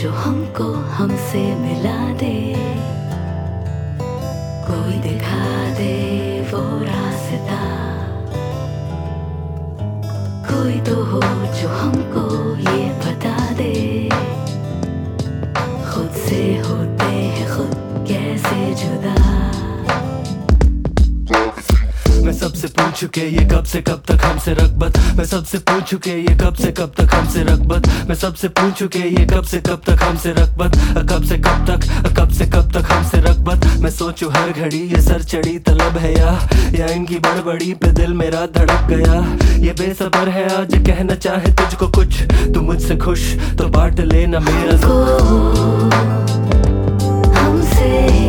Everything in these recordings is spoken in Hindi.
जो हमको हमसे मिला दे, कोई दिखा दे वो रास्ता, कोई तो हो जो हमको ये बता दे, खुद से होते हैं खुद कैसे जुदा। मैं सबसे पूछूं के ये कब से कब तक हमसे रगबत, मैं सबसे पूछूं के ये कब से कब तक हमसे रगबत, मैं सबसे पूछूं के ये कब से कब तक हमसे रगबत, कब से कब तक, कब से कब तक हमसे रगबत। मैं सोचूं हर घड़ी ये सर चढ़ी तलब है या इनकी बड़बड़ी पे दिल मेरा धड़क गया। ये बेसबर है आज कहना चाहे तुझको कुछ, तू मुझसे खुश तो बांट लेना मेरा हमसे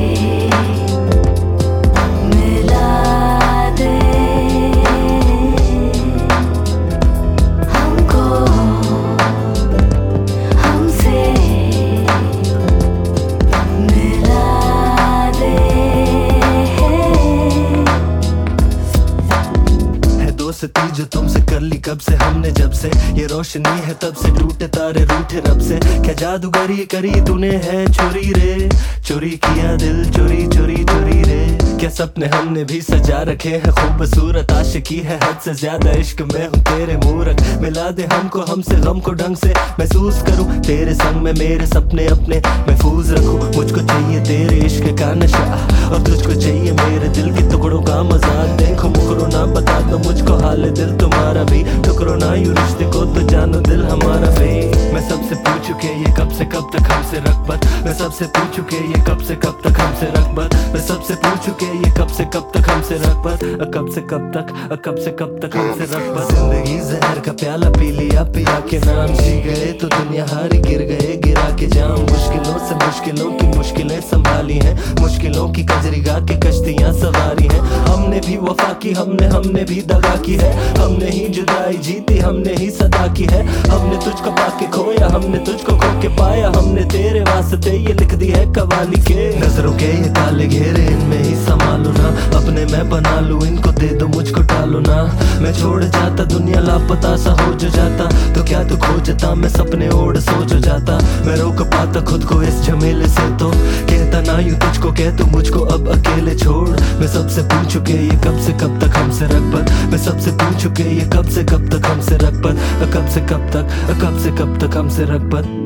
दोस्ती जो तुमसे कर ली कब से हमने, जब से ये रोशनी है तब से टूटे तारे रूठे रब से। क्या जादूगरी करी तूने है चोरी रे, चोरी किया दिल चोरी चोरी चोरी रे। क्या सपने हमने भी सजा रखे हैं खूबसूरत, आशिकी है हद से ज्यादा इश्क में हूँ तेरे मूरत। मिला दे हमको हमसे गम को ढंग से महसूस करूँ, तेरे संग में मेरे सपने अपने महफूज रखूँ। मुझको चाहिए तेरे इश्क का नशा और तुझको चाहिए मेरे दिल के टुकड़ों का मजा। देखो मुकरो ना बता दो मुझको हाल दिल तुम्हारा भी, टुकड़ो ना यूं रिश्ते को तो जानो दिल हमारा भी। मैं सबसे पूछूं के ये कब से कब तक हमसे रगबत, मैं सबसे पूछूं के ये कब से कब तक हमसे रगबत, मैं सबसे पूछूं के ये कब से कब तक हमसे रगबत, कब से कब तक, कब से कब तक हमसे रगबत। जिंदगी जहर का प्याला पी लिया पिया के नाम, जी गए तो दुनिया हारी गिर गए गिरा के जाम। मुश्किलों से मुश्किलों की मुश्किलें संभाली हैं, मुश्किलों की कजरी गा के कश्तियां सवारी हैं। हमने भी वफा की हमने भी दगा की है, हमने ही जुदाई जीती हमने ही सदा की है। हमने तुझको पाके खोया हमने तुझको खो के पाया, हमने तेरे वास्ते ये लिख दी है कवाली के। नजरों के ये काले घेरे इनमें ही संभालो ना, अपने मैं बना लूं इनको दे दो मुझको टालो ना। मैं छोड़ जाता दुनिया लापता सा हो जो जाता, तो क्या तू खोजता मैं सपने ओढ़ सो जो जाता। मैं रोक पाता खुद को इस झमेले से तो कहता ना यूं तुझको कह तू मुझको अब अकेले छोड़। मैं सबसे पूछूं के ये कब से कब तक हमसे रगबत, मैं सबसे पूछूं के ये कब से कब तक हमसे रगबत, कब से कब तक, कब से कब तक हमसे रगबत।